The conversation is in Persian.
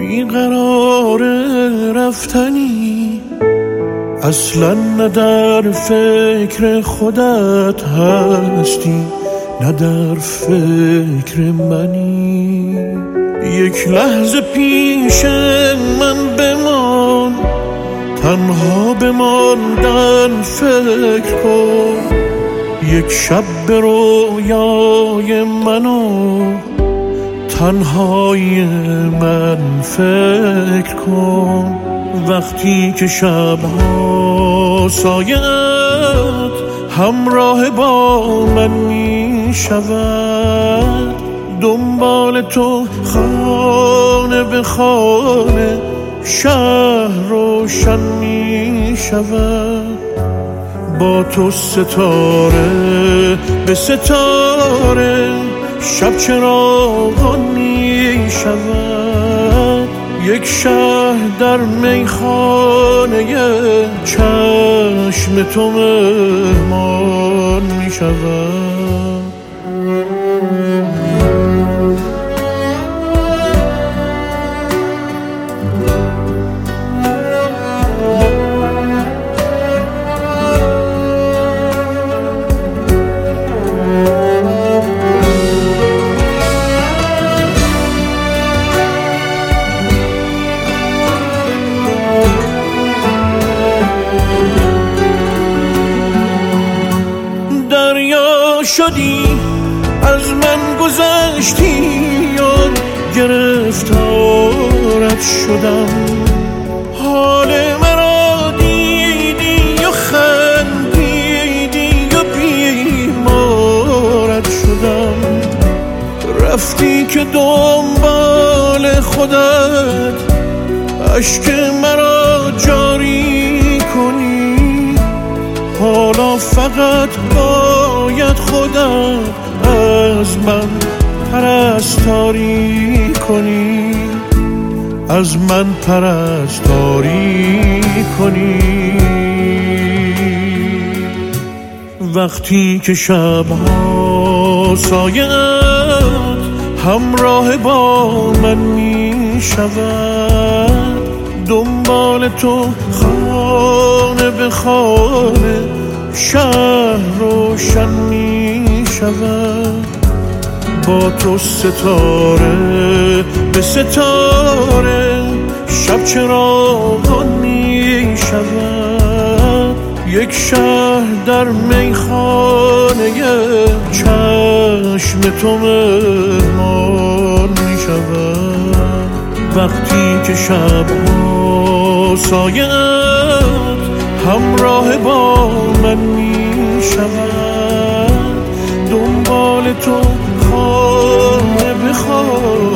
بیقرار رفتنی، اصلا نه در فکر خودت هستی نه در فکر منی. یک لحظه پیش من بمان، تنها بماندن فکر کن. یک شب به رویای منو تنهای من فکر کن. وقتی که شبها سایه‌ات همراه با من می شود، دنبال تو خانه به خانه شهر روشن می شود. با تو ستاره به ستاره شب چراغان می شود. یک شهر در میخانه چشم تو مهمان می شود. شدی از من گذشتی یا گرفتارت شدم. حال مرا دیدی یا خندیدی یا بیمارت شدم. رفتی که دنبال خودت اشک مرا جاری کنی. حالا فقط باید خودت از من پرستاری کنی، از من پرستاری کنی. وقتی که شبها سایه‌ات همراه با من می شود، دنبال تو خانه به خانه شهر روشن می شود. با تو ستاره به ستاره شب چراغان می شود. یک شهر در میخانه چشم تو مهمان می شود. وقتی که شبها سایه‌ات همراه با من می شود، دنبال تو خانه به خانه